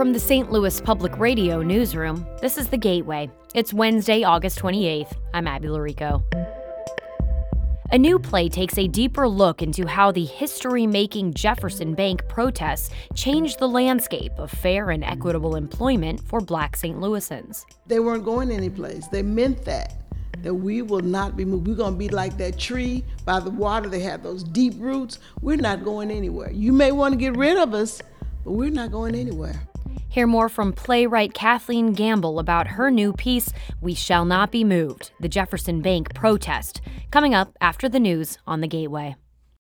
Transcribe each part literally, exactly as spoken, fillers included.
From the Saint Louis Public Radio newsroom, this is The Gateway. It's Wednesday, August twenty-eighth. I'm Abby Larico. A new play takes a deeper look into how the history-making Jefferson Bank protests changed the landscape of fair and equitable employment for Black Saint Louisans. They weren't going anyplace. They meant that, that we will not be moved. We're going to be like that tree by the water. They have those deep roots. We're not going anywhere. You may want to get rid of us, but we're not going anywhere. Hear more from playwright Kathleen Gamble about her new piece, We Shall Not Be Moved, the Jefferson Bank Protest, coming up after the news on The Gateway.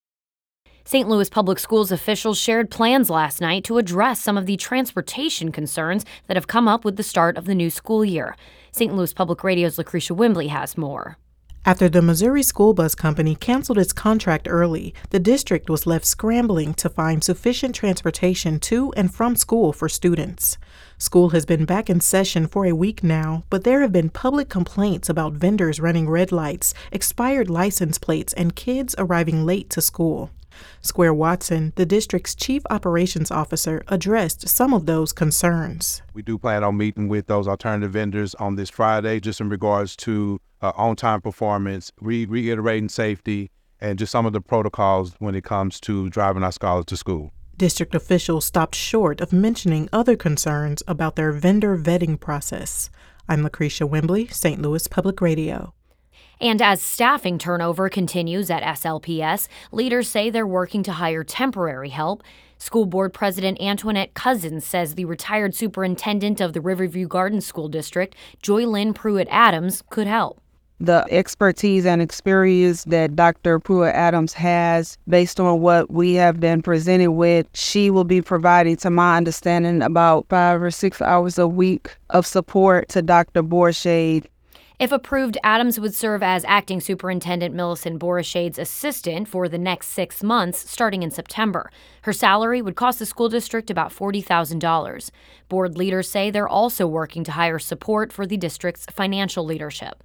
Saint Louis Public Schools officials shared plans last night to address some of the transportation concerns that have come up with the start of the new school year. Saint Louis Public Radio's Lucretia Wimbley has more. After the Missouri School Bus Company canceled its contract early, the district was left scrambling to find sufficient transportation to and from school for students. School has been back in session for a week now, but there have been public complaints about vendors running red lights, expired license plates, and kids arriving late to school. Square Watson, the district's chief operations officer, addressed some of those concerns. We do plan on meeting with those alternative vendors on this Friday, just in regards to uh, on-time performance, re- reiterating safety, and just some of the protocols when it comes to driving our scholars to school. District officials stopped short of mentioning other concerns about their vendor vetting process. I'm Lucretia Wimbley, Saint Louis Public Radio. And as staffing turnover continues at S L P S, leaders say they're working to hire temporary help. School Board President Antoinette Cousins says the retired superintendent of the Riverview Gardens School District, Joy Lynn Pruitt-Adams, could help. The expertise and experience that Doctor Pruitt-Adams has, based on what we have been presented with, she will be providing, to my understanding, about five or six hours a week of support to Doctor Borshade. If approved, Adams would serve as acting superintendent Millicent Borashade's assistant for the next six months, starting in September. Her salary would cost the school district about forty thousand dollars. Board leaders say they're also working to hire support for the district's financial leadership.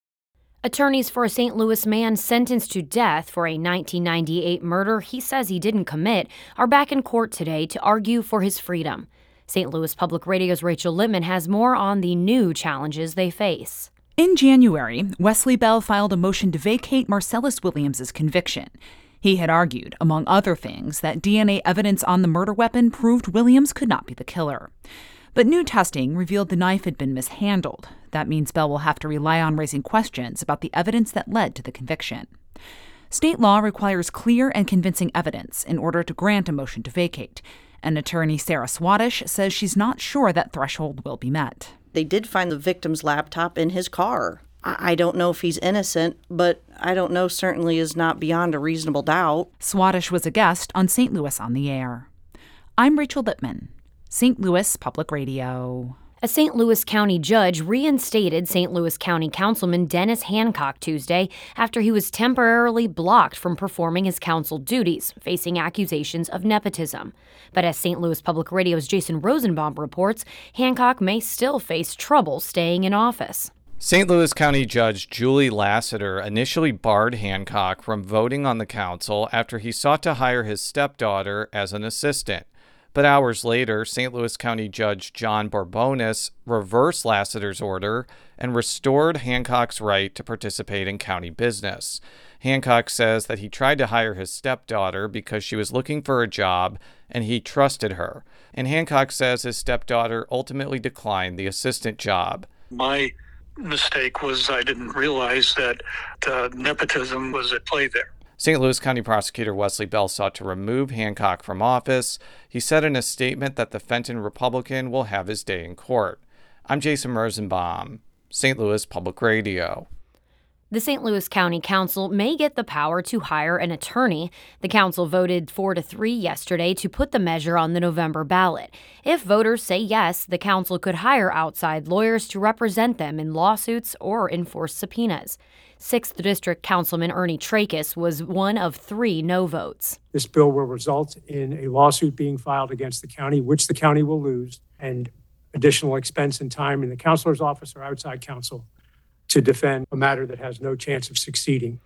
Attorneys for a Saint Louis man sentenced to death for a nineteen ninety-eight murder he says he didn't commit are back in court today to argue for his freedom. Saint Louis Public Radio's Rachel Lippman has more on the new challenges they face. In January, Wesley Bell filed a motion to vacate Marcellus Williams' conviction. He had argued, among other things, that D N A evidence on the murder weapon proved Williams could not be the killer. But new testing revealed the knife had been mishandled. That means Bell will have to rely on raising questions about the evidence that led to the conviction. State law requires clear and convincing evidence in order to grant a motion to vacate. And attorney Sarah Swadesh says she's not sure that threshold will be met. They did find the victim's laptop in his car. I don't know if he's innocent, but I don't know certainly is not beyond a reasonable doubt. Swadesh was a guest on Saint Louis on the Air. I'm Rachel Lippman, Saint Louis Public Radio. A Saint Louis County judge reinstated Saint Louis County Councilman Dennis Hancock Tuesday after he was temporarily blocked from performing his council duties, facing accusations of nepotism. But as Saint Louis Public Radio's Jason Rosenbaum reports, Hancock may still face trouble staying in office. Saint Louis County Judge Julie Lassiter initially barred Hancock from voting on the council after he sought to hire his stepdaughter as an assistant. But hours later, Saint Louis County Judge John Borbonis reversed Lassiter's order and restored Hancock's right to participate in county business. Hancock says that he tried to hire his stepdaughter because she was looking for a job and he trusted her. And Hancock says his stepdaughter ultimately declined the assistant job. My mistake was I didn't realize that uh, nepotism was at play there. Saint Louis County Prosecutor Wesley Bell sought to remove Hancock from office. He said in a statement that the Fenton Republican will have his day in court. I'm Jason Rosenbaum, Saint Louis Public Radio. The Saint Louis County Council may get the power to hire an attorney. The council voted four to three yesterday to put the measure on the November ballot. If voters say yes, the council could hire outside lawyers to represent them in lawsuits or enforce subpoenas. sixth District Councilman Ernie Trachis was one of three no votes. This bill will result in a lawsuit being filed against the county, which the county will lose, and additional expense and time in the counselor's office or outside counsel to defend a matter that has no chance of succeeding.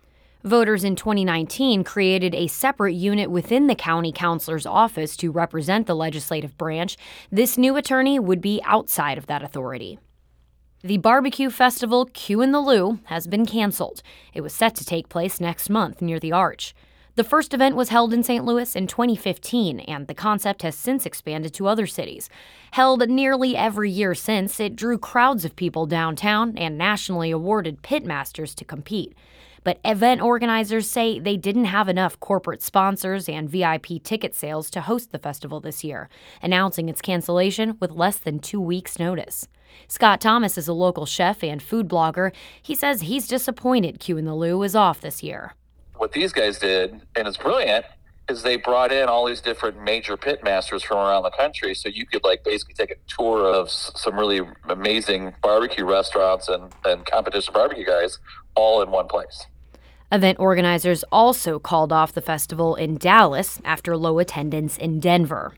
Voters in twenty nineteen created a separate unit within the county councilor's office to represent the legislative branch. This new attorney would be outside of that authority. The barbecue festival Q in the Lou has been canceled. It was set to take place next month near the Arch. The first event was held in Saint Louis in twenty fifteen, and the concept has since expanded to other cities. Held nearly every year since, it drew crowds of people downtown and nationally awarded pitmasters to compete. But event organizers say they didn't have enough corporate sponsors and V I P ticket sales to host the festival this year, announcing its cancellation with less than two weeks' notice. Scott Thomas is a local chef and food blogger. He says he's disappointed Q in the Lou is off this year. What these guys did, and it's brilliant, is they brought in all these different major pit masters from around the country, so you could like basically take a tour of s- some really amazing barbecue restaurants and, and competition barbecue guys all in one place. Event organizers also called off the festival in Dallas after low attendance in Denver.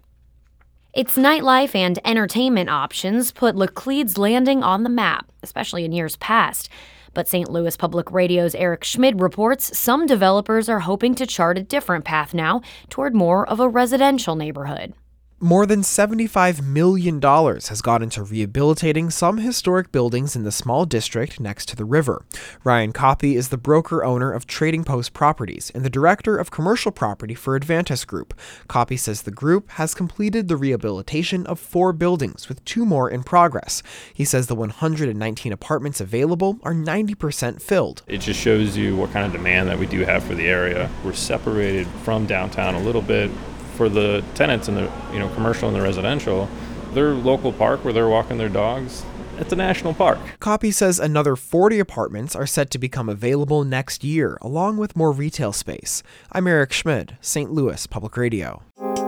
Its nightlife and entertainment options put Laclede's Landing on the map, especially in years past. But Saint Louis Public Radio's Eric Schmid reports some developers are hoping to chart a different path now toward more of a residential neighborhood. More than seventy-five million dollars has gone into rehabilitating some historic buildings in the small district next to the river. Ryan Coppy is the broker-owner of Trading Post Properties and the director of commercial property for Advantis Group. Coppy says the group has completed the rehabilitation of four buildings, with two more in progress. He says the one hundred nineteen apartments available are ninety percent filled. It just shows you what kind of demand that we do have for the area. We're separated from downtown a little bit. For the tenants in the you know commercial and the residential, their local park where they're walking their dogs, it's a national park. Coppy says another forty apartments are set to become available next year, along with more retail space. I'm Eric Schmid, Saint Louis Public Radio.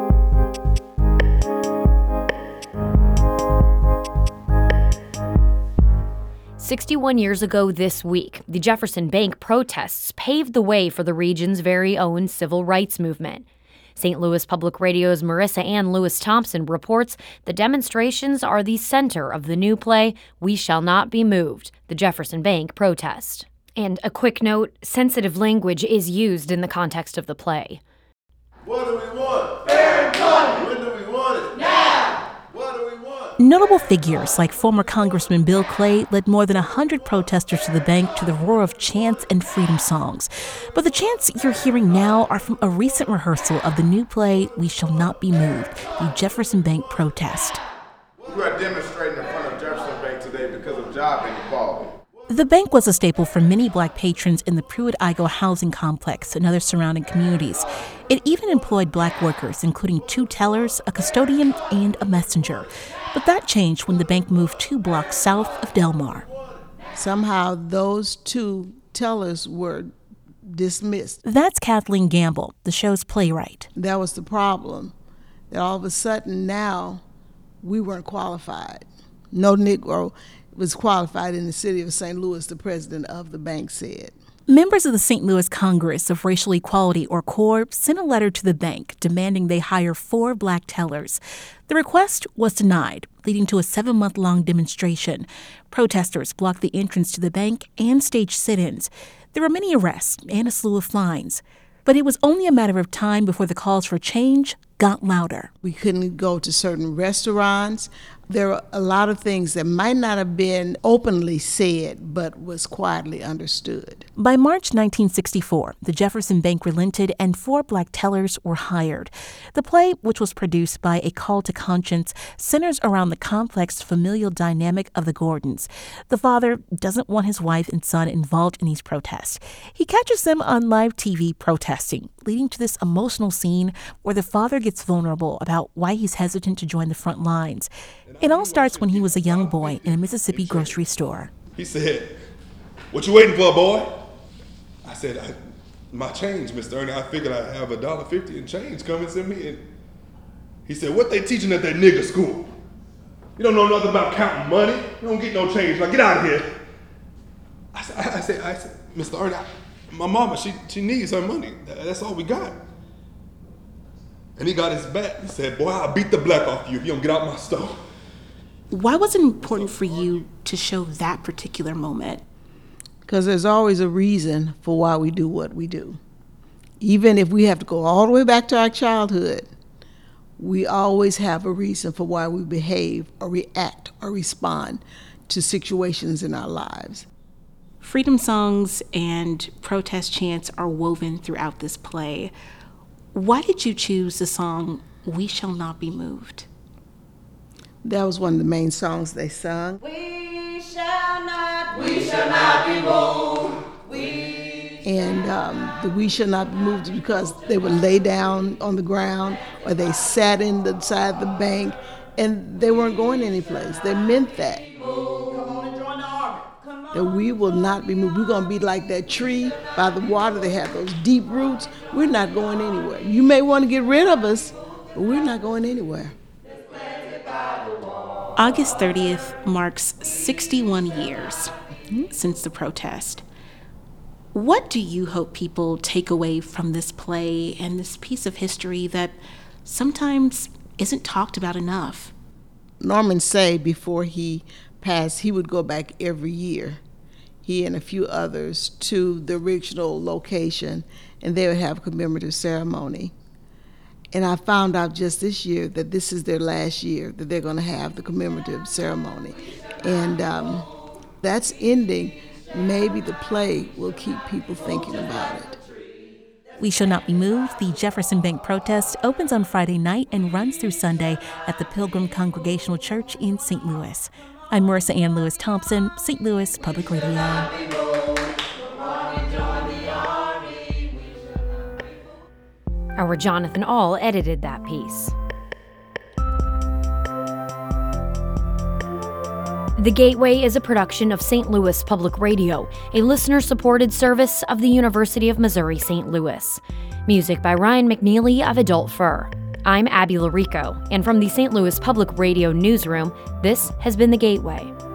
sixty-one years ago this week, the Jefferson Bank protests paved the way for the region's very own civil rights movement. Saint Louis Public Radio's Marissa Ann Lewis-Thompson reports the demonstrations are the center of the new play, We Shall Not Be Moved, the Jefferson Bank protest. And a quick note, sensitive language is used in the context of the play. What do we want? Fair employment. When do we want it? Now. What do we want? Notable figures like former Congressman Bill Clay led more than one hundred protesters to the bank to the roar of chants and freedom songs. But the chants you're hearing now are from a recent rehearsal of the new play, We Shall Not Be Moved, the Jefferson Bank protest. We are demonstrating in front of Jefferson Bank today because of job inequality. The bank was a staple for many black patrons in the Pruitt-Igoe housing complex and other surrounding communities. It even employed black workers, including two tellers, a custodian, and a messenger. But that changed when the bank moved two blocks south of Delmar. Somehow those two tellers were dismissed. That's Kathleen Gamble, the show's playwright. That was the problem, that all of a sudden now we weren't qualified. No Negro was qualified in the city of Saint Louis, the president of the bank said. Members of the Saint Louis Congress of Racial Equality, or CORE, sent a letter to the bank demanding they hire four black tellers. The request was denied, leading to a seven-month-long demonstration. Protesters blocked the entrance to the bank and staged sit-ins. There were many arrests and a slew of fines. But it was only a matter of time before the calls for change got louder. We couldn't go to certain restaurants. There were a lot of things that might not have been openly said, but was quietly understood. By March nineteen sixty-four, the Jefferson Bank relented and four black tellers were hired. The play, which was produced by A Call to Conscience, centers around the complex familial dynamic of the Gordons. The father doesn't want his wife and son involved in these protests. He catches them on live T V protesting, leading to this emotional scene where the father gets vulnerable about why he's hesitant to join the front lines. It all starts when he was a young boy in a Mississippi grocery store. He said, "What you waiting for, boy?" I said, I, "My change, Mister Ernie. I figured I'd have a dollar fifty in change coming to me." And he said, "What they teaching at that nigger school? You don't know nothing about counting money. You don't get no change. Now get out of here." I said, I said, I said Mister Ernie, I, my mama, she she needs her money. That's all we got. And he got his back. He said, "Boy, I'll beat the black off you if you don't get out my store." Why was it important for you to show that particular moment? because there's always a reason for why we do what we do. Even if we have to go all the way back to our childhood, we always have a reason for why we behave or react or respond to situations in our lives. Freedom songs and protest chants are woven throughout this play. Why did you choose the song "We Shall Not Be Moved"? That was one of the main songs they sung. We shall not, we shall not be moved. We And um, the "we shall not be moved" because they would lay down on the ground or they sat in the side of the bank and they weren't going anyplace. They meant that. That we will not be moved. We're going to be like that tree by the water. They have those deep roots. We're not going anywhere. You may want to get rid of us, but we're not going anywhere. August thirtieth marks sixty-one years since the protest. What do you hope people take away from this play and this piece of history that sometimes isn't talked about enough? Norman Say, before he passed, he would go back every year, he and a few others, to the original location, and they would have a commemorative ceremony. And I found out just this year that this is their last year that they're going to have the commemorative ceremony. And um, that's ending. Maybe the play will keep people thinking about it. We Shall Not Be Moved, the Jefferson Bank protest, opens on Friday night and runs through Sunday at the Pilgrim Congregational Church in Saint Louis. I'm Marissa Ann Lewis Thompson, Saint Louis Public Radio. Our Jonathan Ahl edited that piece. The Gateway is a production of Saint Louis Public Radio, a listener-supported service of the University of Missouri-Saint Louis. Music by Ryan McNeely of Adult Fur. I'm Abby Larico, and from the Saint Louis Public Radio newsroom, this has been The Gateway.